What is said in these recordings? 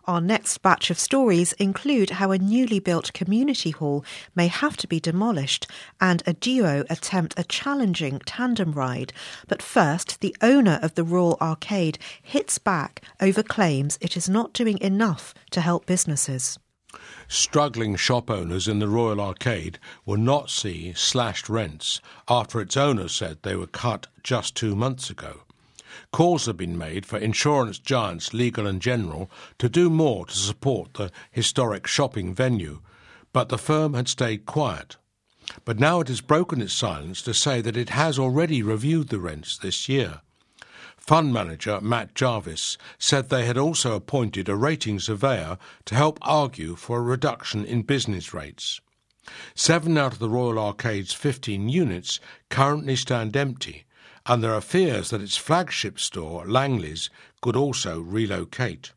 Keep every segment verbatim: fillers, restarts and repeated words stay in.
Our next batch of stories include how a newly built community hall may have to be demolished and a duo attempt a challenging tandem ride. But first, the owner of the Royal Arcade hits back over claims it is not doing enough to help businesses. Struggling shop owners in the Royal Arcade will not see slashed rents after its owner said they were cut just two months ago. Calls have been made for insurance giants Legal and General to do more to support the historic shopping venue, but the firm had stayed quiet. But now it has broken its silence to say that it has already reviewed the rents this year. Fund manager Matt Jarvis said they had also appointed a rating surveyor to help argue for a reduction in business rates. Seven out of the Royal Arcade's fifteen units currently stand empty, and there are fears that its flagship store, Langley's, could also relocate.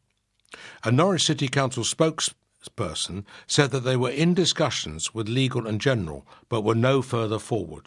A Norwich City Council spokesperson said that they were in discussions with Legal and General, but were no further forward.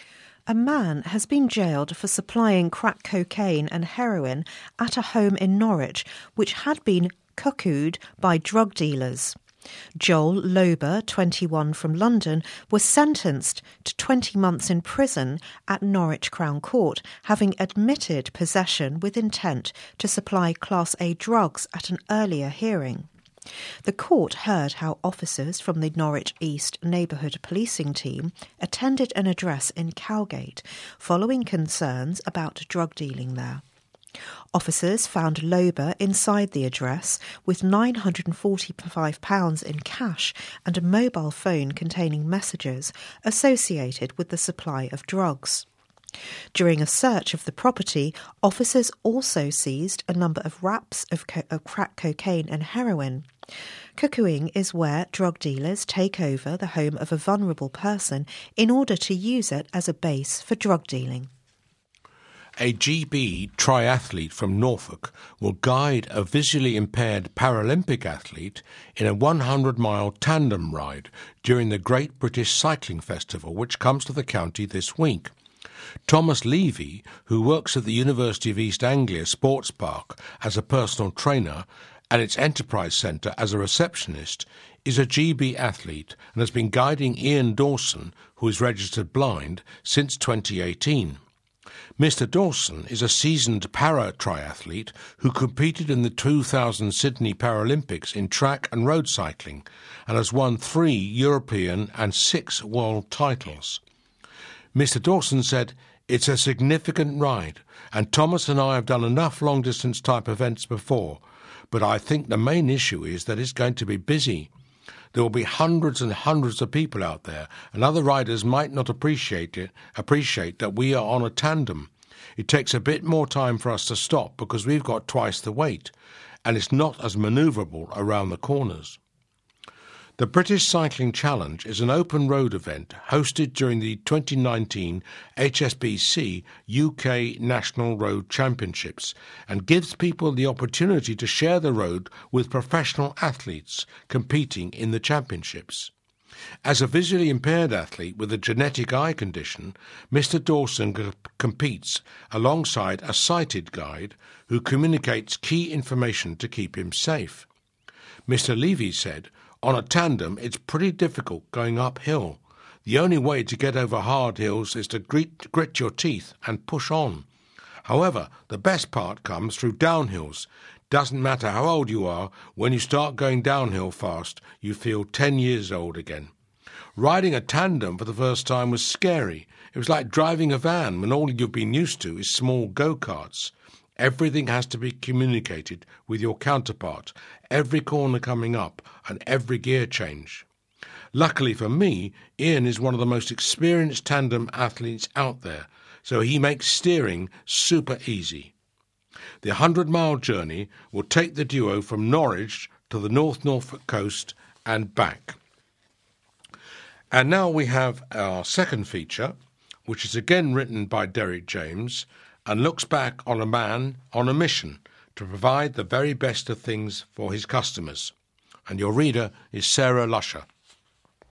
A man has been jailed for supplying crack cocaine and heroin at a home in Norwich, which had been cuckooed by drug dealers. Joel Lober, twenty-one, from London, was sentenced to twenty months in prison at Norwich Crown Court, having admitted possession with intent to supply Class A drugs at an earlier hearing. The court heard how officers from the Norwich East Neighbourhood Policing Team attended an address in Cowgate following concerns about drug dealing there. Officers found Lober inside the address with nine hundred forty-five pounds in cash and a mobile phone containing messages associated with the supply of drugs. During a search of the property, officers also seized a number of wraps of, co- of crack cocaine and heroin. Cuckooing is where drug dealers take over the home of a vulnerable person in order to use it as a base for drug dealing. A G B triathlete from Norfolk will guide a visually impaired Paralympic athlete in a one hundred mile tandem ride during the Great British Cycling Festival, which comes to the county this week. Thomas Levy, who works at the University of East Anglia Sports Park as a personal trainer and its Enterprise Centre as a receptionist, is a G B athlete and has been guiding Ian Dawson, who is registered blind, since twenty eighteen. Mister Dawson is a seasoned para-triathlete who competed in the two thousand Sydney Paralympics in track and road cycling and has won three European and six world titles. Mister Dawson said, "It's a significant ride, and Thomas and I have done enough long-distance type events before, but I think the main issue is that it's going to be busy. There will be hundreds and hundreds of people out there, and other riders might not appreciate it, appreciate that we are on a tandem. It takes a bit more time for us to stop because we've got twice the weight, and it's not as manoeuvrable around the corners." The British Cycling Challenge is an open road event hosted during the twenty nineteen H S B C U K National Road Championships and gives people the opportunity to share the road with professional athletes competing in the championships. As a visually impaired athlete with a genetic eye condition, Mister Dawson c- competes alongside a sighted guide who communicates key information to keep him safe. Mister Levy said, "On a tandem, it's pretty difficult going uphill. The only way to get over hard hills is to grit, grit your teeth and push on. However, the best part comes through downhills. Doesn't matter how old you are, when you start going downhill fast, you feel ten years old again. Riding a tandem for the first time was scary. It was like driving a van when all you've been used to is small go-karts. Everything has to be communicated with your counterpart, every corner coming up and every gear change. Luckily for me, Ian is one of the most experienced tandem athletes out there, so he makes steering super easy." The hundred-mile journey will take the duo from Norwich to the North Norfolk coast and back. And now we have our second feature, which is again written by Derek James, and looks back on a man on a mission to provide the very best of things for his customers. And your reader is Sarah Lusher.